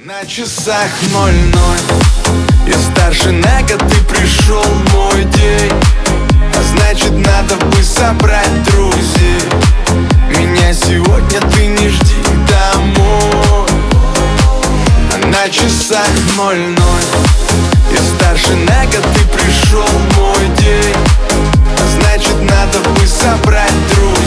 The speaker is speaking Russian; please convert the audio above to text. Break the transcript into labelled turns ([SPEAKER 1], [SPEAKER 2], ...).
[SPEAKER 1] На часах 00, и старше на год ты пришел мой день. А значит, надо бы собрать друзей. Меня сегодня ты не жди домой. А на часах 00, и старше на год ты пришел мой день. А значит, надо бы собрать друзей.